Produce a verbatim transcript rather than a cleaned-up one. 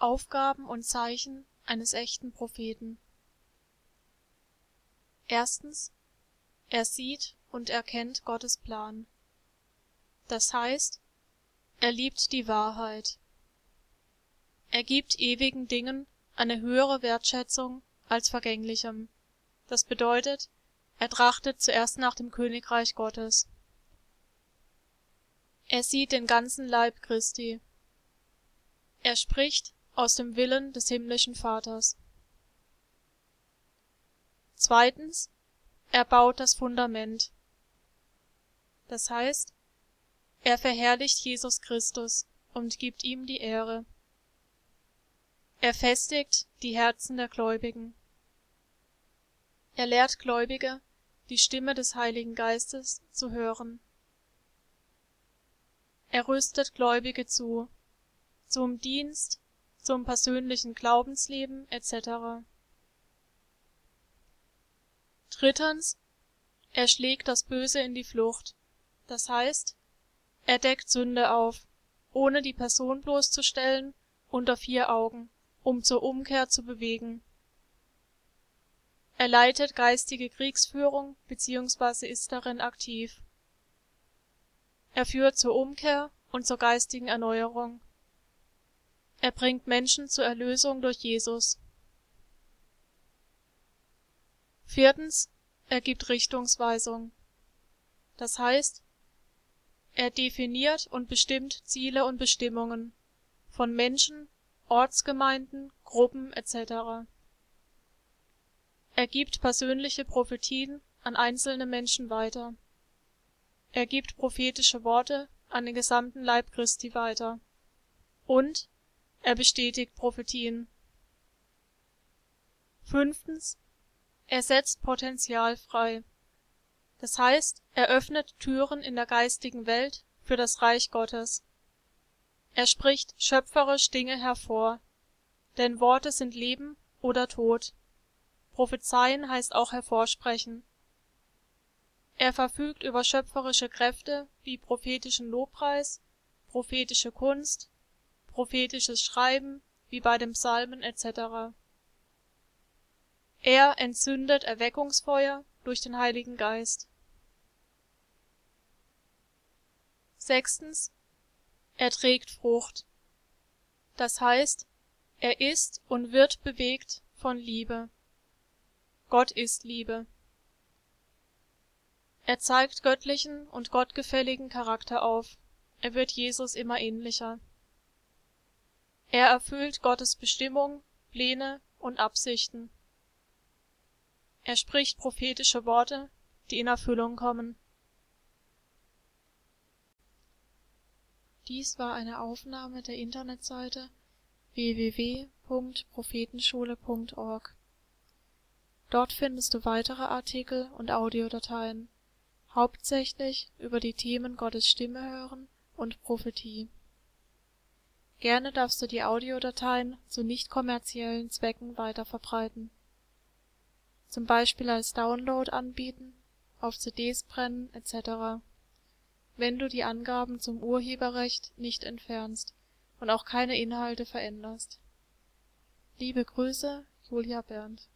Aufgaben und Zeichen eines echten Propheten. Erstens, er sieht und erkennt Gottes Plan. Das heißt, er liebt die Wahrheit. Er gibt ewigen Dingen eine höhere Wertschätzung als vergänglichem. Das bedeutet, er trachtet zuerst nach dem Königreich Gottes. Er sieht den ganzen Leib Christi. Er spricht aus dem Willen des himmlischen Vaters. Zweitens, er baut das Fundament. Das heißt, er verherrlicht Jesus Christus und gibt ihm die Ehre. Er festigt die Herzen der Gläubigen. Er lehrt Gläubige, die Stimme des Heiligen Geistes zu hören. Er rüstet Gläubige zu, zum Dienst, zum persönlichen Glaubensleben et cetera. Drittens, er schlägt das Böse in die Flucht. Das heißt, er deckt Sünde auf, ohne die Person bloßzustellen, unter vier Augen, um zur Umkehr zu bewegen. Er leitet geistige Kriegsführung bzw. ist darin aktiv. Er führt zur Umkehr und zur geistigen Erneuerung. Er bringt Menschen zur Erlösung durch Jesus. Viertens, er gibt Richtungsweisung. Das heißt, er definiert und bestimmt Ziele und Bestimmungen von Menschen, Ortsgemeinden, Gruppen et cetera. Er gibt persönliche Prophetien an einzelne Menschen weiter. Er gibt prophetische Worte an den gesamten Leib Christi weiter. Und er bestätigt Prophetien. Fünftens, er setzt Potenzial frei. Das heißt, er öffnet Türen in der geistigen Welt für das Reich Gottes. Er spricht schöpferisch Dinge hervor, denn Worte sind Leben oder Tod. Prophezeien heißt auch hervorsprechen. Er verfügt über schöpferische Kräfte wie prophetischen Lobpreis, prophetische Kunst, prophetisches Schreiben wie bei den Psalmen et cetera. Er entzündet Erweckungsfeuer durch den Heiligen Geist. Sechstens, er trägt Frucht. Das heißt, er ist und wird bewegt von Liebe. Gott ist Liebe. Er zeigt göttlichen und gottgefälligen Charakter auf. Er wird Jesus immer ähnlicher. Er erfüllt Gottes Bestimmung, Pläne und Absichten. Er spricht prophetische Worte, die in Erfüllung kommen. Dies war eine Aufnahme der Internetseite w w w punkt prophetenschule punkt org. Dort findest du weitere Artikel und Audiodateien, hauptsächlich über die Themen Gottes Stimme hören und Prophetie. Gerne darfst du die Audiodateien zu nicht kommerziellen Zwecken weiterverbreiten. Zum Beispiel als Download anbieten, auf C Ds brennen et cetera, wenn du die Angaben zum Urheberrecht nicht entfernst und auch keine Inhalte veränderst. Liebe Grüße, Julia Berndt.